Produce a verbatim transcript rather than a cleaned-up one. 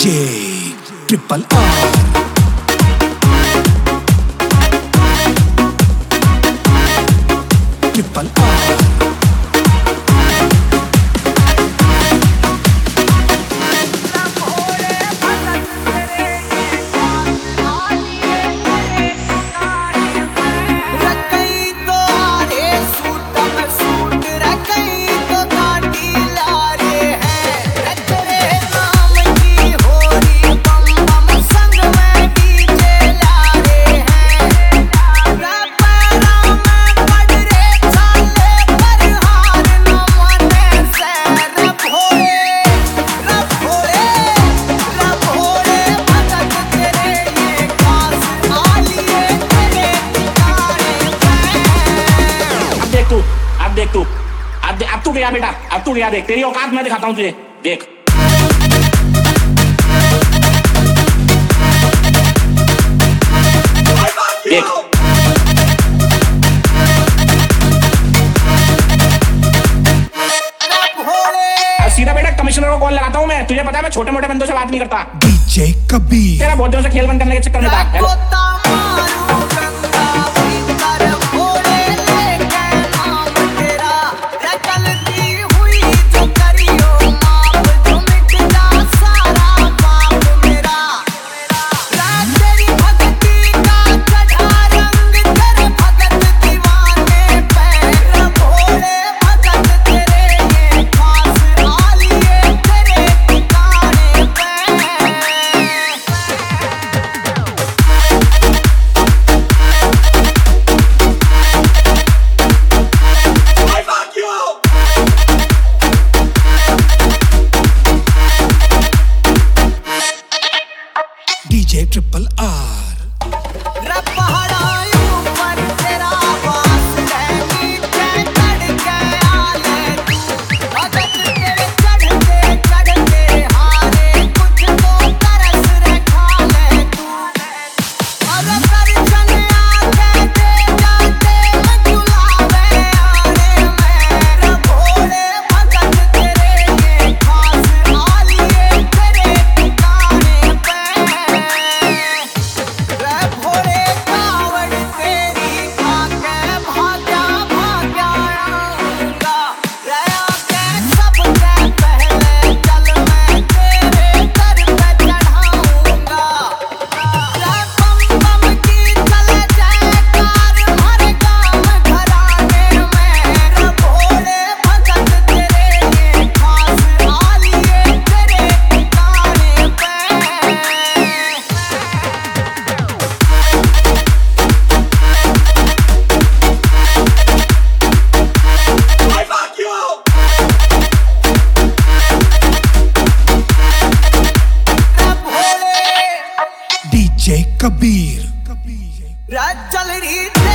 DJ triple R triple R देख तू अब अब तू गया बेटा, अब तू गया। देख तेरी औकात मैं दिखाता हूँ तुझे। देख देख सीधा बेटा कमिश्नर को कॉल लगाता हूँ मैं। तुझे पता है मैं छोटे मोटे बंदों से बात नहीं करता। डीजे कबीर तेरा बहुत दिनों से खेल बंद करने के चक्कर में था। डीजे ट्रिपल आर कबीर चल रही